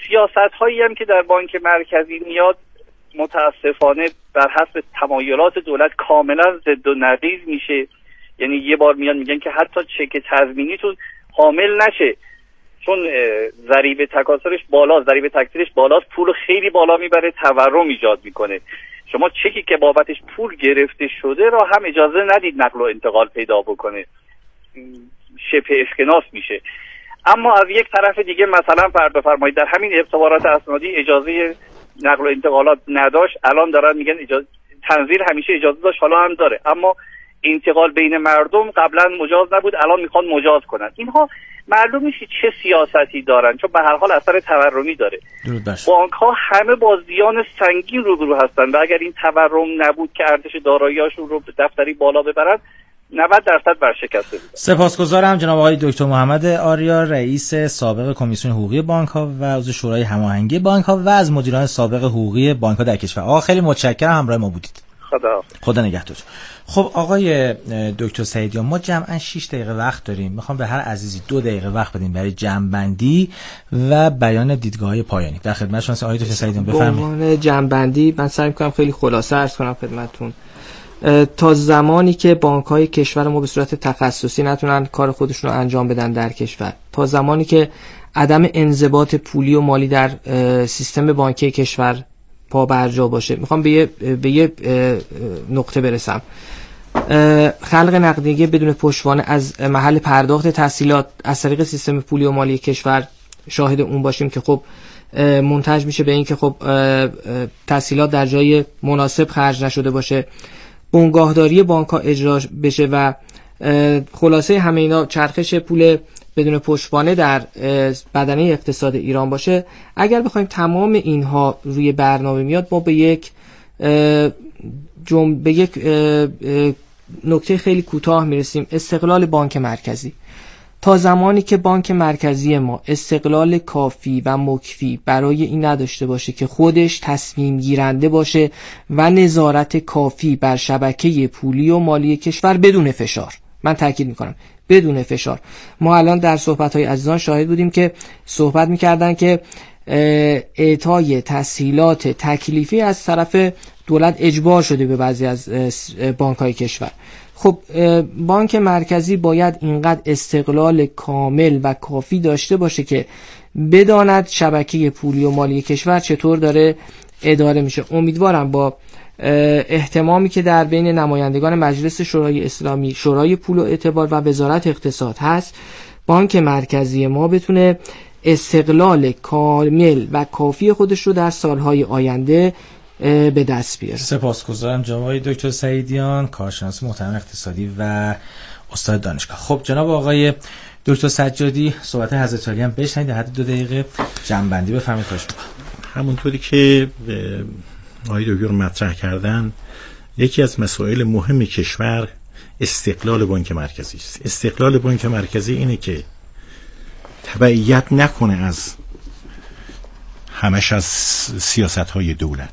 سیاست هایی هم که در بانک مرکزی میاد متاسفانه بر حسب تمایلات دولت کاملا ضد و نقیض میشه. یعنی یه بار میان میگن که حتی چک تضمینیتون حامل نشه چون ضریب تکاثرش بالاست، ضریب تکثیرش بالاست، پول خیلی بالا میبره، تورم ایجاد میکنه. شما چکی که بابتش پول گرفته شده را هم اجازه ندید نقل و انتقال پیدا بکنه، شبه اسکناس میشه. اما از یک طرف دیگه مثلا فرض بفرمایید در همین اعتبارات اسنادی اجازه نقل و انتقالات نداشت، الان دارن میگن تنزیل همیشه اجازه داشت، حالا هم داره، اما انتقال بین مردم قبلا مجاز نبود، الان میخوان مجاز کنن. اینها معلوم نیست چه سیاستی دارن، چون به هر حال اثر تورمی داره. بانک ها همه با زیان سنگین روبرو هستن و اگر این تورم نبود که ارزش دارایی‌هاشون رو به دفتری بالا ببرن 90% ورشکسته بود. سپاسگزارم جناب آقای دکتر محمد آریا، رئیس سابق کمیسیون حقوقی بانک ها و عضو شورای هماهنگی بانک ها و از مدیران سابق حقوقی بانک ها در کشور. آقا خیلی متشکرم همراه ما بودید. خدا نگهدار. خب آقای دکتر سعیدیان، ما جمعاً 6 دقیقه وقت داریم. میخوام به هر عزیزی 2 دقیقه وقت بدیم برای جمع‌بندی و بیان دیدگاه‌های پایانی. در خدمت شما آقای دکتر سعیدیان بفرمایید. به عنوان جمع‌بندی من سعی می‌کنم خیلی خلاصه عرض کنم خدمتتون. تا زمانی که بانک‌های کشور ما به صورت تخصصی نتونن کار خودشون رو انجام بدن در کشور، تا زمانی که عدم انضباط پولی و مالی در سیستم بانکی کشور پا برجا باشه، میخوام به یه نقطه برسم. خلق نقدینگی بدون پشتوانه از محل پرداخت تسهیلات از طریق سیستم پولی و مالی کشور شاهد اون باشیم که خب منتج میشه به این که خب تسهیلات در جای مناسب خرج نشده باشه، بنگاهداری بانک ها اجرا بشه و خلاصه همه اینا چرخش پول بدون پشتوانه در بدنه اقتصاد ایران باشه. اگر بخوایم تمام اینها روی برنامه میاد، ما به یک نکته خیلی کوتاه میرسیم: استقلال بانک مرکزی. تا زمانی که بانک مرکزی ما استقلال کافی و مکفی برای این نداشته باشه که خودش تصمیم گیرنده باشه و نظارت کافی بر شبکه پولی و مالی کشور بدون فشار، من تاکید میکنم بدون فشار. ما الان در صحبت‌های عزیزان شاهد بودیم که صحبت میکردن که اعطای تسهیلات تکلیفی از طرف دولت اجبار شده به بعضی از بانک‌های کشور. خب بانک مرکزی باید اینقدر استقلال کامل و کافی داشته باشه که بداند شبکه پولی و مالی کشور چطور داره اداره میشه. امیدوارم با اهتمامی که در بین نمایندگان مجلس شورای اسلامی، شورای پول و اعتبار و وزارت اقتصاد هست، بانک مرکزی ما بتونه استقلال کامل و کافی خودش رو در سالهای آینده به دست بیاره. سپاسگزارم جناب آقای دکتر سعیدیان، کارشناس محترم اقتصادی و استاد دانشگاه. خب جناب آقای دکتر سجادی، صحبت حضرت علی هم بشنید، در حد 2 دقیقه جمع‌بندی بفرمایید. خواهش می‌کنم. همونطوری که آقای دکتر مطرح کردن، یکی از مسائل مهم کشور استقلال بانک مرکزی است. استقلال بانک مرکزی اینه که تبعیت نکنه از همش از سیاست‌های دولت.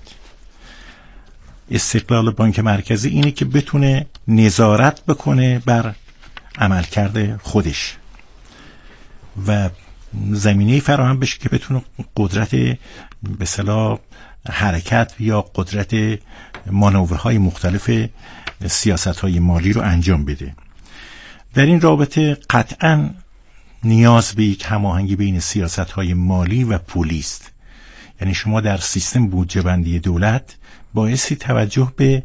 استقلال بانک مرکزی اینه که بتونه نظارت بکنه بر عملکرد خودش و زمینه فراهم بشه که بتونه قدرت به اصطلاح حرکت یا قدرت مانورهای مختلف سیاست‌های مالی رو انجام بده. در این رابطه قطعاً نیاز به یک هماهنگی بین سیاست‌های مالی و پولی است. یعنی شما در سیستم بودجه بندی دولت بایستی توجه به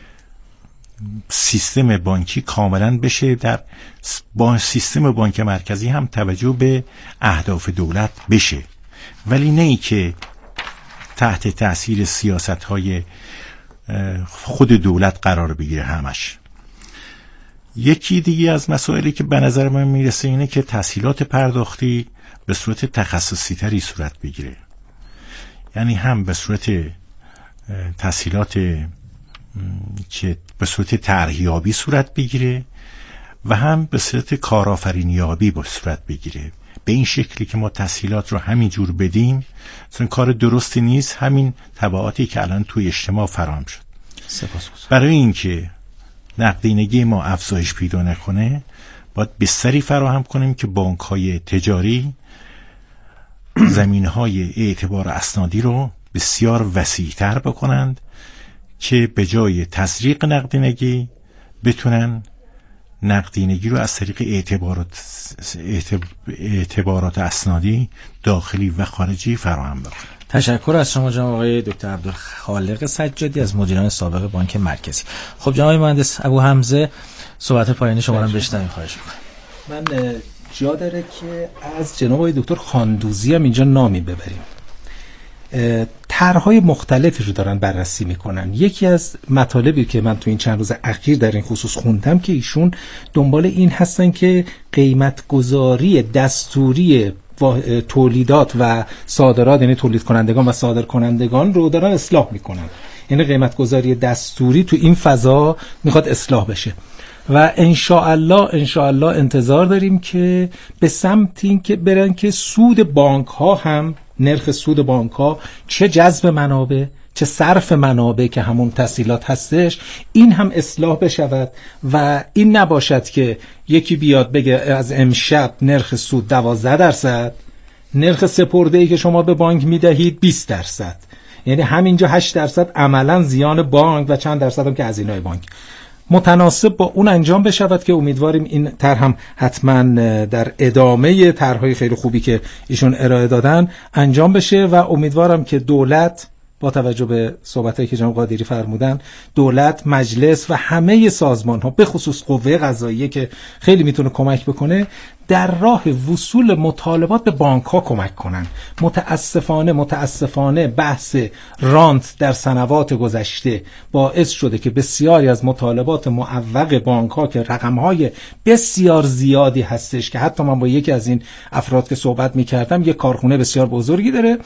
سیستم بانکی کاملا بشه، در سیستم بانک مرکزی هم توجه به اهداف دولت بشه، ولی نه ای که تحت تاثیر سیاست‌های خود دولت قرار بگیره همش. یکی دیگه از مسائلی که به نظر من میرسه اینه که تسهیلات پرداختی به صورت تخصصی تری صورت بگیره، یعنی هم به صورت تسهیلات که به صورت طرحیابی صورت بگیره و هم به صورت کارآفرینیابی با صورت بگیره. به این شکلی که ما تسهیلات رو همین جور بدیم چون کار درستی نیست، همین تبعاتی که الان توی اجتماع فراهم شد. برای اینکه نقدینگی ما افزایش پیدا نکنه، باید بستری فراهم کنیم که بانک‌های تجاری زمینهای اعتبار اسنادی رو بسیار وسیع‌تر بکنند که به جای تزریق نقدینگی بتونن نقدینگی رو از طریق اعتبارات اسنادی داخلی و خارجی فراهم بکنن. تشکر از شما جناب آقای دکتر عبدالخالق سجادی از مدیران سابق بانک مرکزی. خب جناب مهندس ابو حمزه صحبت پایانی شما رو بشنویم خواهش می‌کنم. من جا داره که از جناب آقای دکتر خاندوزی هم اینجا نامی ببریم. طرح‌های مختلفی رو دارن بررسی میکنن. یکی از مطالبی که من تو این چند روز اخیر در این خصوص خوندم که ایشون دنبال این هستن که قیمت گذاری دستوری تولیدات و صادرات، یعنی تولید کنندگان و صادر کنندگان رو دارن اصلاح میکنن. یعنی قیمت گذاری دستوری تو این فضا میخواد اصلاح بشه و انشاءالله انتظار داریم که به سمت این که برن که سود بانک ها هم، نرخ سود بانک ها، چه جذب منابع چه صرف منابع که همون تسهیلات هستش، این هم اصلاح بشود و این نباشد که یکی بیاد بگه از امشب نرخ سود 12%، نرخ سپرده‌ای که شما به بانک میدهید 20%، یعنی همینجا 8% عملا زیان بانک و چند درصد هم که هزینه‌های بانک. متناسب با اون انجام بشود که امیدواریم این طرح هم حتما در ادامه طرح‌های خیلی خوبی که ایشون ارائه دادن انجام بشه و امیدوارم که دولت با توجه به صحبتایی که جناب قادری فرمودن، دولت، مجلس و همه سازمان‌ها به خصوص قوه قضاییه که خیلی میتونه کمک بکنه در راه وصول مطالبات به بانک‌ها کمک کنن. متاسفانه بحث رانت در سنوات گذشته باعث شده که بسیاری از مطالبات معوق بانک‌ها که رقم‌های بسیار زیادی هستش که حتی من با یکی از این افراد که صحبت می‌کردم، یک کارخونه بسیار بزرگی داره،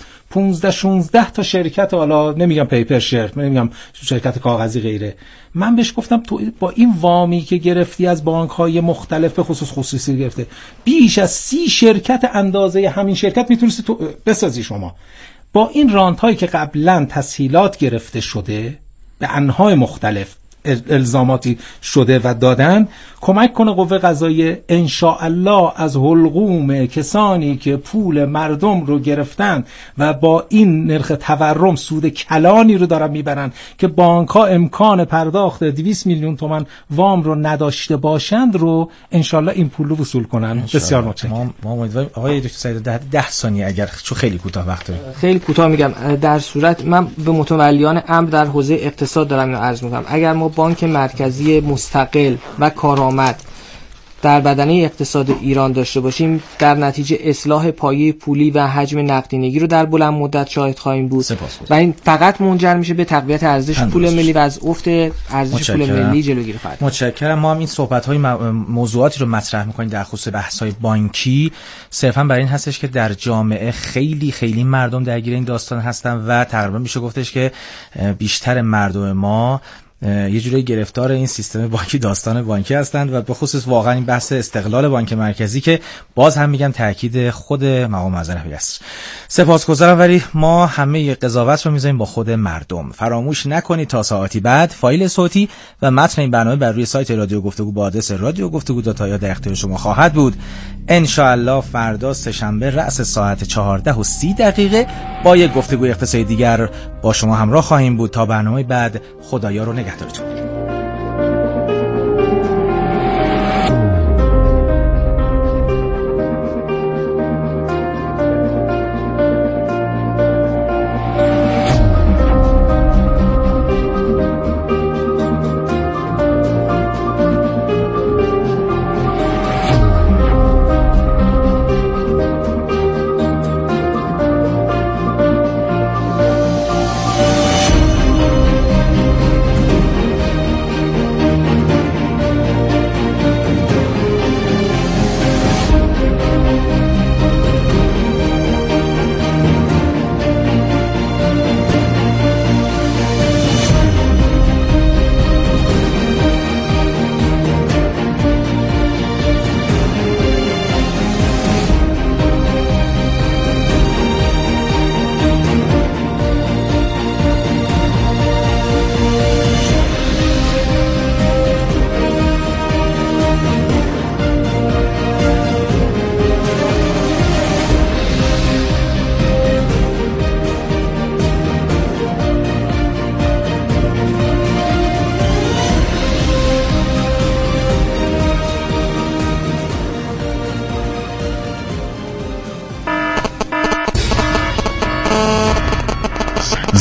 15-16 تا شرکت، حالا نمیگم پیپر شیر، نمیگم شرکت کاغذی غیره. من بهش گفتم تو با این وامی که گرفتی از بانک‌های مختلف به خصوص خصوصی گرفته، بیش از 30 شرکت اندازه همین شرکت میتونستی تو بسازی شما. با این رانت‌هایی که قبلا تسهیلات گرفته شده به انواع مختلف الزاماتی شده و دادن، کمک کنه قوه قضاییه انشاءالله از حلقوم کسانی که پول مردم رو گرفتن و با این نرخ تورم سود کلانی رو دارن میبرن که بانک ها امکان پرداخت 200 میلیون تومان وام رو نداشته باشند رو انشاءالله این پول رو وصول کنن. بسیار متشکرم. ما امیدواریم. آقای دکتر سعید 10 ثانیه اگر چون خیلی کوتاه وقت داریم. خیلی کوتاه میگم. در صورت من به متولیان امر در حوزه اقتصاد دارم اینو عرض میکنم، اگر ما بانک مرکزی مستقل و کارآمد در بدنه اقتصاد ایران داشته باشیم، در نتیجه اصلاح پایه پولی و حجم نقدینگی رو در بلند مدت شاهد خواهیم بود و این فقط منجر میشه به تقویت ارزش پول ملی و از افت ارزش پول ملی جلوگیری خواهد. متشکرم. ما هم این صحبت‌های موضوعاتی رو مطرح می‌کنیم در خصوص بحث‌های بانکی، صرفاً برای این هستش که در جامعه خیلی مردم درگیر این داستان هستن و تقریبا میشه گفتش که بیشتر مردم ما یه جوری گرفتار این سیستم بانکی، داستان بانکی هستند و به خصوص واقعا این بحث استقلال بانک مرکزی که باز هم میگم تاکید خود مقام معظم نهایی است. سپاسگزارم، ولی ما همه قضاوت رو میذاریم با خود مردم. فراموش نکنید تا ساعتی بعد فایل صوتی و متن این برنامه بر روی سایت رادیو گفتگو با آدرس radiogفتگو.ir در اختیار شما خواهد بود. ان شاء الله فردا سه‌شنبه رأس ساعت 14:30 با یک گفتگو اقتصادی دیگر با شما همراه خواهیم بود. تا برنامه بعد، خدایا رو نگهدارتون.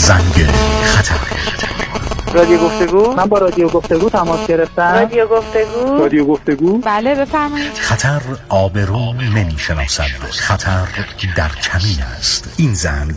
زنگ خطر. رادیو گفتگو؟ من با رادیو گفتگو تماس گرفتم. رادیو گفتگو؟ بله بفرمایید. خطر آبرو نمیشناسد، خطر در کمین است. این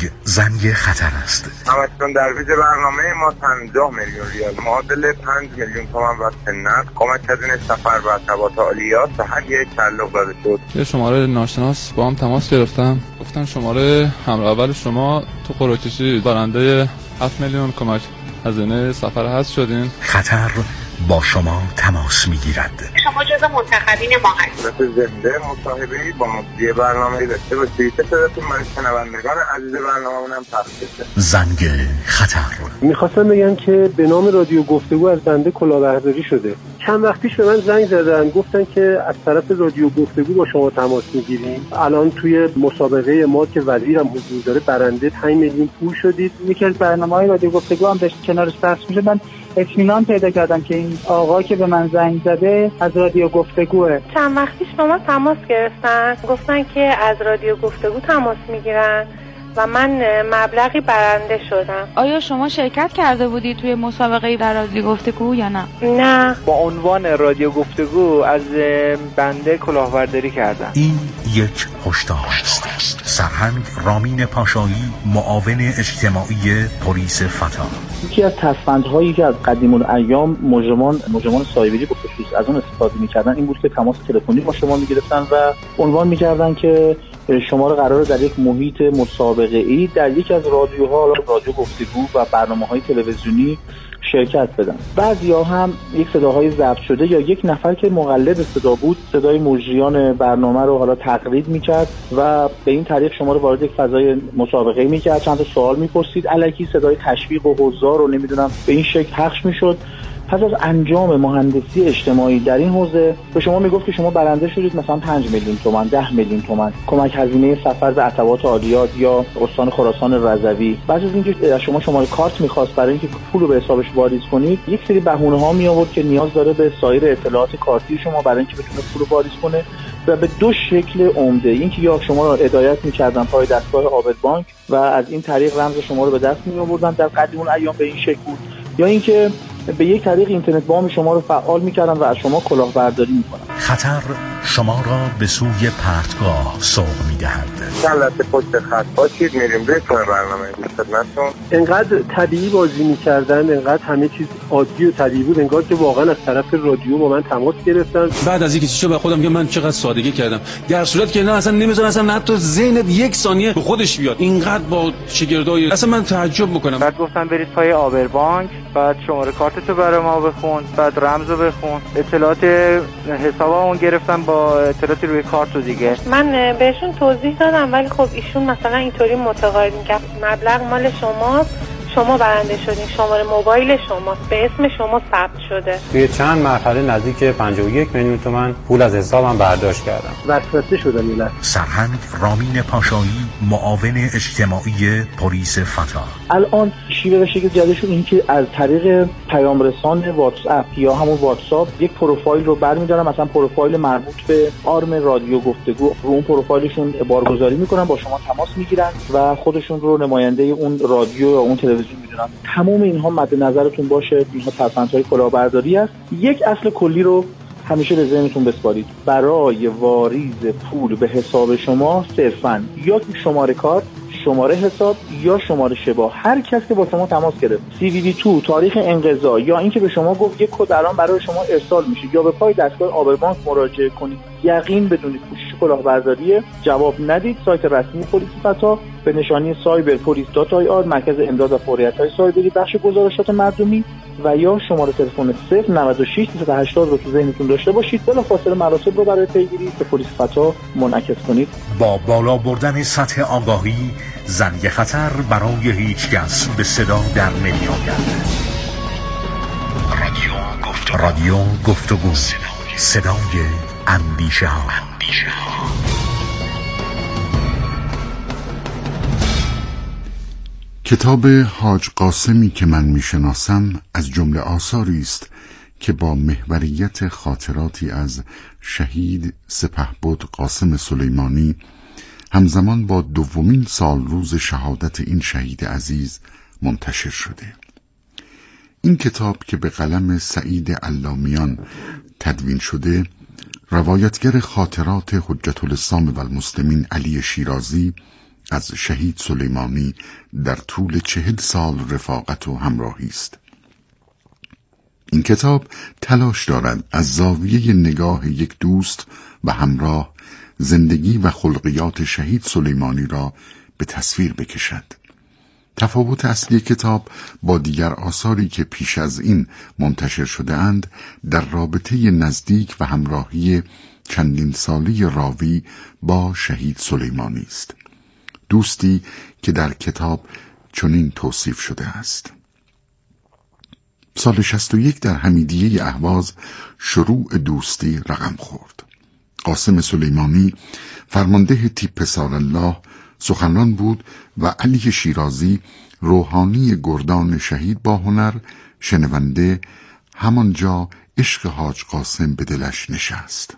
زنگ خطر است. همچون در ویژه برنامه ما 50 میلیون ریال معادل 5 میلیون تومان وقت نقد کمک هزینه سفر و ارتباط عالیات به هر یک تعلق داده شد. یه شماره ناشناس با هم تماس گرفتم، گفتن شماره همراه اول شما تو قرعه‌کشی برنده 7 میلیون کمک هزینه سفر هست شدین. خطر با شما تماس میگیرد. شما جزو منتخبین ما هستید. زنده مصاحبه‌ای با مدیر برنامه‌ای داشته باشید که صداتون من شنوندگان عزیز برنامه‌مون پخش بشه. زنگ خطر. می‌خواستم بگم که به نام رادیو گفتگو از بنده کلاهبرداری شده. چند وقت پیش به من زنگ زدن، گفتن که از طرف رادیو گفتگو با شما تماس میگیریم. الان توی مسابقه ما که وزیرم حضور داره برنده 5 میلیون پول شدید. یکی از برنامه‌های رادیو گفتگو هم داشت کنارش پخش میشه. من اطمینان پیدا کردم که این آقا که به من زنگ زده از رادیو گفتگوه. چند وقت پیش با ما تماس گرفتن، گفتن که از رادیو گفتگو تماس میگیرن و من مبلغی برنده شدم. آیا شما شرکت کرده بودی توی مسابقه در رادیو گفتگو یا نه؟ نه. با عنوان رادیو گفتگو از بنده کلاهبرداری کردم. این یک هشدار است. سرهنگ رامین پاشایی، معاون اجتماعی پلیس فتا. یکی از تصفندهایی که از قدیم الایام مجرمان سایبری به خصوص از اون استفاده می‌کردن این بود که تماس تلفنی با شما می‌گرفتن و عنوان می‌کردن که شما رو قراره در یک محیط مسابقه‌ای در یک از رادیوها، رادیو گفتگو و برنامه‌های تلویزیونی شرکت بدن. بعضیا هم یک صداهای ضبط شده یا یک نفر که مقلد صدا بود صدای مجریان برنامه رو حالا تقلید می‌کرد و به این طریق شما رو وارد یک فضای مسابقه‌ای می‌کرد، چند تا سوال می‌پرسید، الکی صدای تشویق و حضار رو نمی‌دونم به این شکل پخش می‌شد. پس از انجام مهندسی اجتماعی در این حوزه به شما میگفت که شما برنده شدید مثلا 5 میلیون تومان، 10 میلیون تومان کمک هزینه سفر به ارتباط عالیات یا استان خراسان رضوی. بعد از اینکه از شما شماره کارت می‌خواست برای اینکه پول رو به حسابش واریز کنید، یک سری بهونه‌ها می آورد که نیاز داره به سایر اطلاعات کارتی شما برای اینکه بتونه پول رو واریز کنه و به دو شکل عمده. اینکه یا شما رو هدایت می‌کردن پای دستگاه عابد بانک و از این طریق رمز شما رو به دست می‌آوردن، در قدیم الایام به این شکل بود، یا اینکه به یک طریق اینترنت وام شما رو فعال می‌کردن و از شما کلاهبرداری می‌کنن. خطر شما را به سوی پرتگاه سوق می‌دهد. چند پشت خط باشید، میریم روی برنامه خدمتتون. انقدر طبیعی بازی می‌کردن، انقدر همه چیز عادی و طبیعی بود، انگار که واقعا از طرف رادیو با من تماس گرفتن. بعد از اینکه چیزو به خودم میگم من چقدر سادگی کردم، در صورتی که نه اصلا نمی‌ذارن اصلا حتی ذهنت یک ثانیه به خودش بیاد. اینقدر با شگردای اصلا من تعجب می‌کنم. بعد گفتن برید پای آبر بانک، بعد شماره کارتتو برای ما بخون، بعد رمزو بخون، اطلاعات حسابمون گرفتن با اطلاعاتی روی کارت و دیگه. من بهشون توضیح دادم ولی خب ایشون مثلا اینطوری متقاعد می‌کرد مبلغ مال شماست، شما برنده شدین، شماره موبایل شماست، به اسم شما ثبت شده. توی چند مرحله نزدیک 51 میلیون تومان پول از حسابم برداشت کردم. وسوسه شدن میلاد. سرهنگ رامین پاشایی، معاون اجتماعی پلیس فتا. الان شیوه شکل جدیدشون این که از طریق پیام رسان واتساپ یا همون واتساپ یک پروفایل رو برمی‌دارن، مثلا پروفایل مربوط به آرم رادیو گفتگو، رو اون پروفایلشون بارگذاری می‌کنن، با شما تماس می‌گیرن و خودشون رو نماینده اون رادیو یا اون تلویزیون می‌دونن. تمام اینها مد نظرتون باشه، اینها تفاوت‌های کلاهبرداری است. یک اصل کلی رو همیشه به ذهنتون بسپارید. برای واریز پول به حساب شما صرفاً یا شماره کارت، شماره حساب یا شماره شبا، هر کسی که با شما تماس گرفت، CVV2 تاریخ انقضا یا اینکه به شما گفت یک کد الان برای شما ارسال میشه یا به پای دستگاه آبر بانک مراجعه کنید، یقین بدونید کوشش کلاهبرداری، جواب ندید. سایت رسمی پلیس فتا به نشانی cyberpolice.ir، مرکز امداد و فوریت‌های سایبری، بخش گزارشات مردمی، و یا شماره تلفن 096 380 رو تو ذهنتون داشته باشید. بلافاصله مراسم رو برای پیگیری به پلیس فتا منعکس کنید. با بالا بردن سطح آگاهی، زنگ خطر برای هیچ کس به صدا در نمی‌آید. رادیو گفتگو، صدای اندیشه ها. کتاب حاج قاسمی که من میشناسم از جمله آثاری است که با محوریت خاطراتی از شهید سپهبد قاسم سلیمانی همزمان با دومین سال روز شهادت این شهید عزیز منتشر شده. این کتاب که به قلم سعید علامیان تدوین شده، روایتگر خاطرات حجت الاسلام و المسلمین علی شیرازی از شهید سلیمانی در طول 40 سال رفاقت و همراهی است. این کتاب تلاش دارد از زاویه نگاه یک دوست و همراه زندگی و خلقیات شهید سلیمانی را به تصویر بکشد. تفاوت اصلی کتاب با دیگر آثاری که پیش از این منتشر شده اند در رابطه نزدیک و همراهی چندین سالی راوی با شهید سلیمانی است. دوستی که در کتاب چنین توصیف شده است: سال 61 در حمیدیه اهواز شروع دوستی رقم خورد. قاسم سلیمانی فرمانده تیپ پسرالله سخنران بود و علی شیرازی روحانی گردان شهید با هنر شنونده. همانجا عشق حاج قاسم به دلش نشست.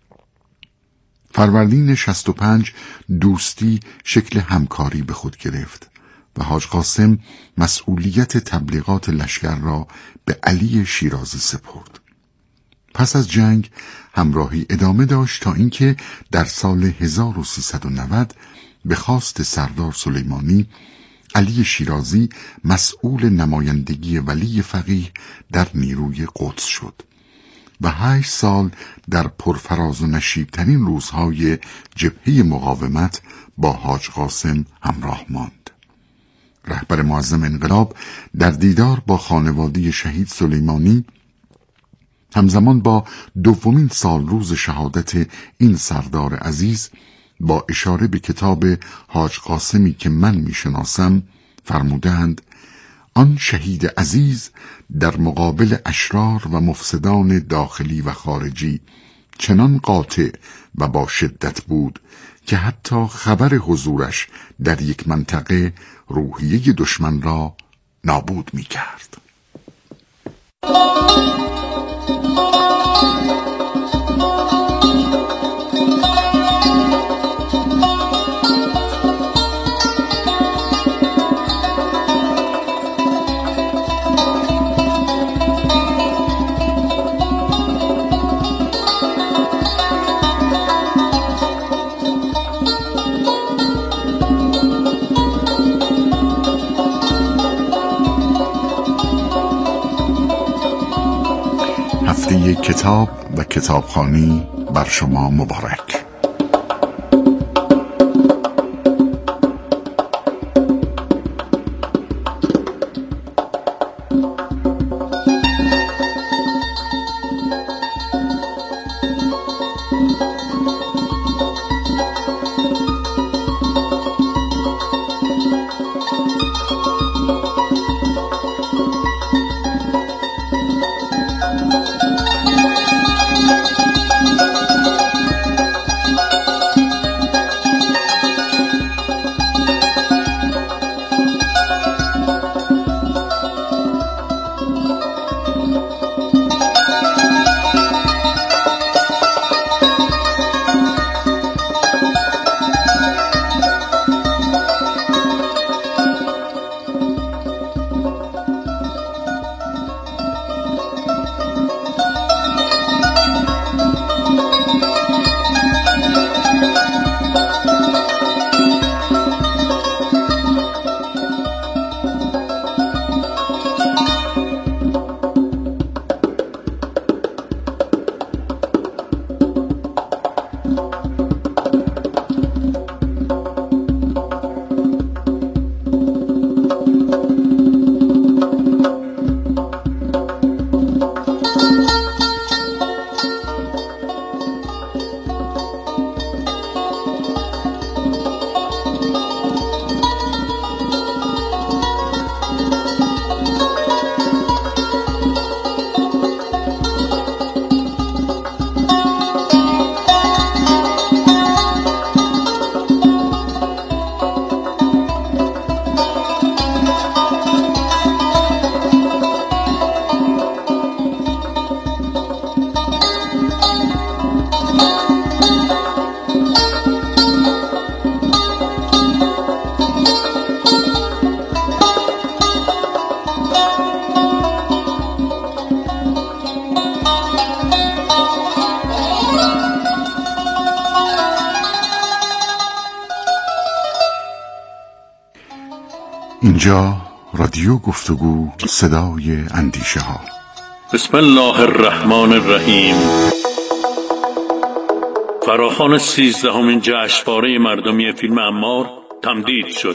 فروردین 65 دوستی شکل همکاری به خود گرفت و حاج قاسم مسئولیت تبلیغات لشکر را به علی شیرازی سپرد. پس از جنگ همراهی ادامه داشت تا اینکه در سال 1390 به خواست سردار سلیمانی علی شیرازی مسئول نمایندگی ولی فقیه در نیروی قدس شد و 8 سال در پرفراز و نشیبترین روزهای جبهه مقاومت با حاج قاسم همراه ماند. رهبر معظم انقلاب در دیدار با خانواده شهید سلیمانی همزمان با دومین سال روز شهادت این سردار عزیز با اشاره به کتاب حاج قاسمی که من میشناسم فرمودند: آن شهید عزیز در مقابل اشرار و مفسدان داخلی و خارجی چنان قاطع و با شدت بود که حتی خبر حضورش در یک منطقه روحیه دشمن را نابود می کرد. هفته کتاب و کتابخوانی بر شما مبارک. اینجا رادیو گفتگو، صدای اندیشه ها. بسم الله الرحمن الرحیم. فراخوان 13مین جشنواره مردمی فیلم عمار تمدید شد.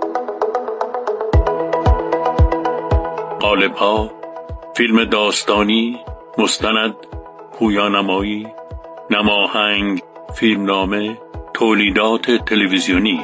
قالب‌ها، فیلم داستانی، مستند، پویانمایی، نماهنگ، فیلمنامه، تولیدات تلویزیونی.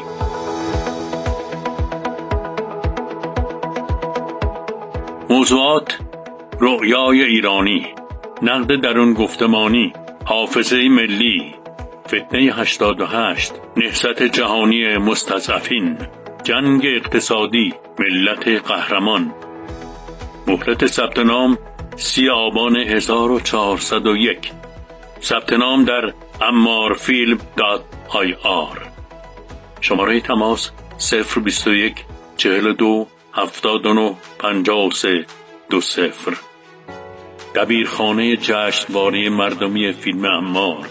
موضوعات: رؤیای ایرانی، نقد درون گفتمانی، حافظه ملی، فتنه 88، نهضت جهانی مستضعفین، جنگ اقتصادی، ملت قهرمان. مهلت ثبت نام 30 آبان 1401. ثبت نام در ammarfilm.ir. شماره تماس 021 42 79 53 20. دبیرخانه جشنواره مردمی فیلم عمار.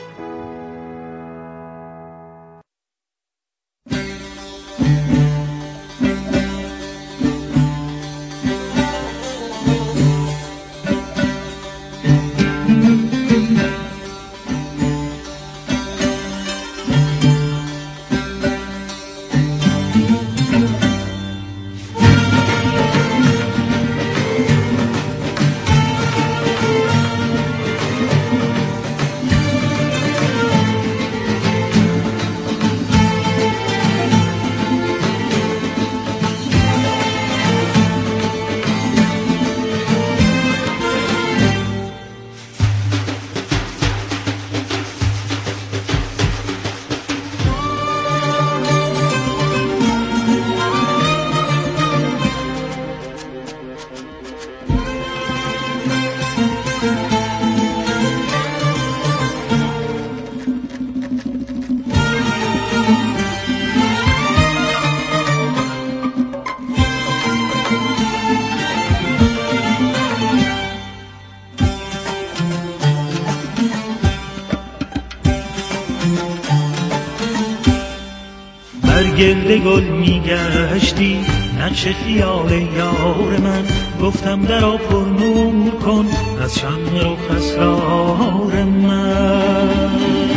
گرد گل میگشتی نقش خیال یار من، گفتم درا پر نور کن از شمع رخ اسرار من.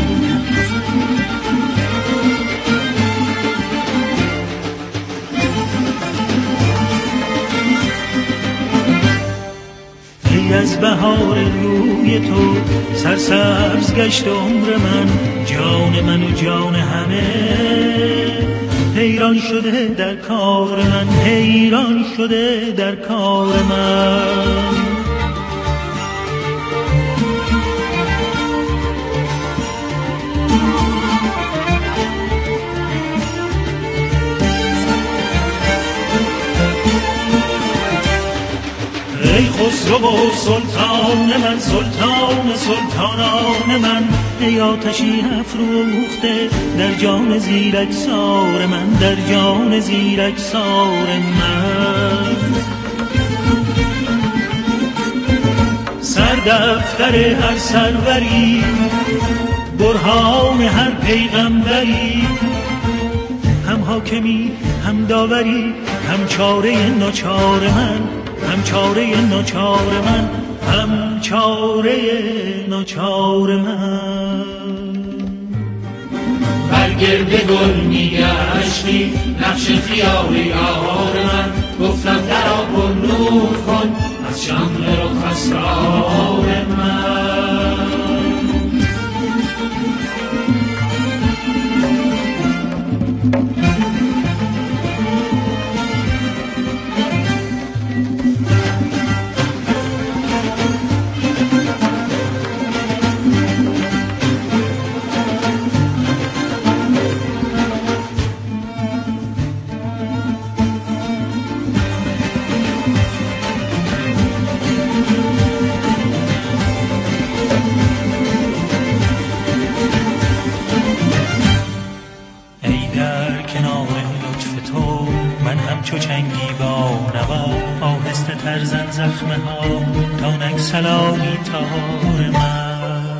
ای از بهار روی تو سرسبز گشت عمر من، جان من و جان همه حیران شده در کار من، حیران شده در کار من. ای خسرو و سلطان من، سلطان سلطانان من، ای آتشی افروخته در جان زیرکسار من، در جان زیرکسار من. سردفتر هر سروری، برهان هر پیغمبری، هم حاکمی هم داوری، هم چاره ناچار من، هم چاره ناچار من، هم چاره ناچار من. برگرد گل میگشتی نقش خیال یار من، گفتم درا پر نور کن از شمع رخ اسرار من. چو چنگی با نوا آهسته تر زن زخمه ها تا نگسلانی تار من.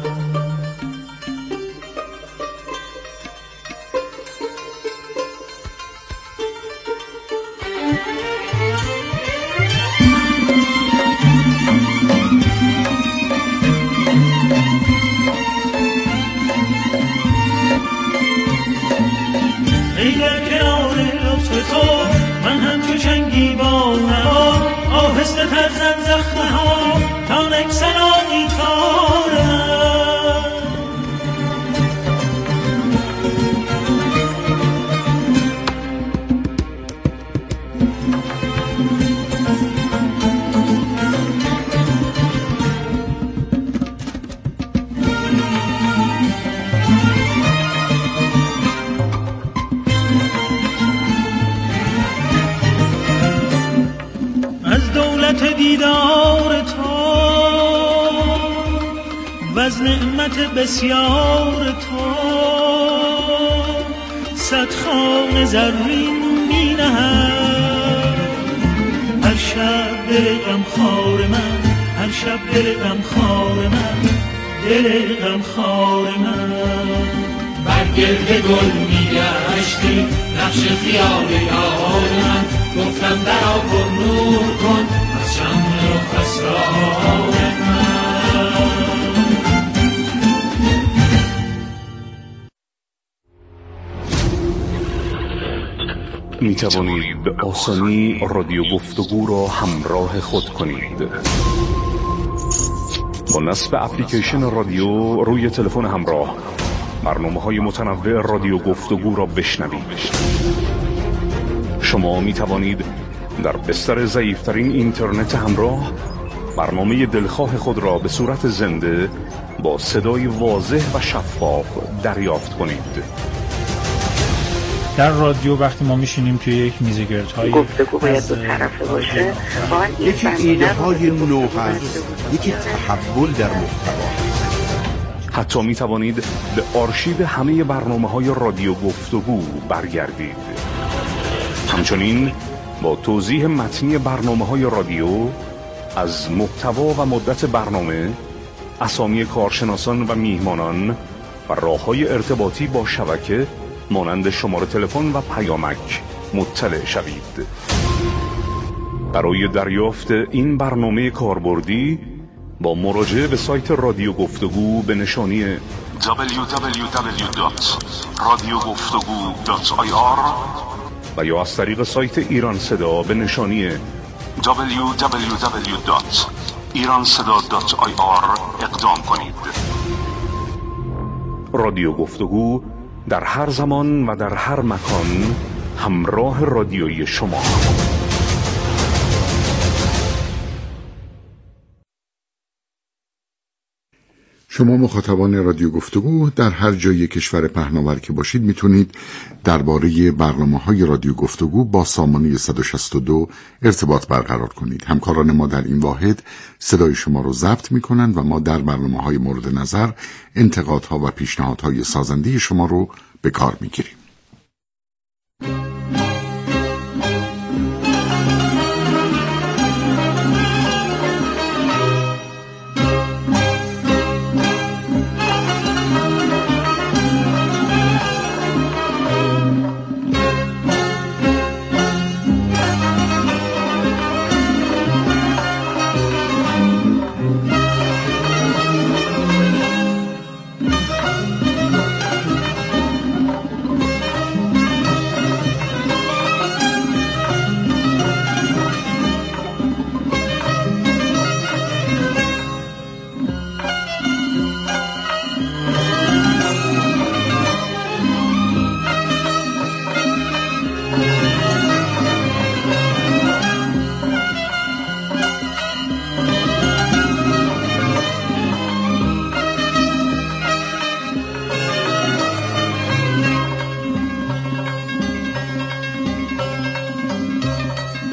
دیوانه ها، آهسته تر زن زخمه ها تا نکسلانی کارم. دیدار تو و از نعمت بسیار تو، صد خوان زرین می نهد هر شب دل غمخوار من، هر شب دل غمخوار من، دل غمخوار من. برگرد گل می گشتی نقش خیال یار من، گفتم درا پر نور کن از شمع و اسرار من. می توانید به آسانی رادیو گفتگو را همراه خود کنید. با نصب اپلیکیشن رادیو روی تلفن همراه برنامه‌های متنوع رادیو گفتگو را بشنوید. شما می توانید در بستر ضعیف‌ترین اینترنت همراه برنامه دلخواه خود را به صورت زنده با صدای واضح و شفاف دریافت کنید. در رادیو وقتی ما میشینیم توی یک میزگردهای گفتگو باید دو طرفه باشه، یکی ایده های نو هست، یکی تحول در محتوا. حتی می توانید به آرشیو همه برنامه‌های رادیو گفتگو برگردید. همچنین با توضیح متنی برنامه‌های رادیو از محتوا و مدت برنامه، اسامی کارشناسان و میهمانان و راه‌های ارتباطی با شبکه مانند شماره تلفن و پیامک مطلع شوید. برای دریافت این برنامه کاربردی با مراجعه به سایت رادیو گفتگو به نشانی www.radiogoftegu.ir و یا از طریق سایت ایران صدا به نشانی www.iranseda.ir اقدام کنید. رادیو گفتگو در هر زمان و در هر مکان همراه رادیویی شما. شما مخاطبان رادیو گفتگو در هر جای کشور پهناور که باشید میتونید درباره برنامه‌های رادیو گفتگو با سامانه 162 ارتباط برقرار کنید. همکاران ما در این واحد صدای شما رو ضبط میکنند و ما در برنامه‌های مورد نظر انتقادها و پیشنهادهای سازنده شما رو به کار میگیریم.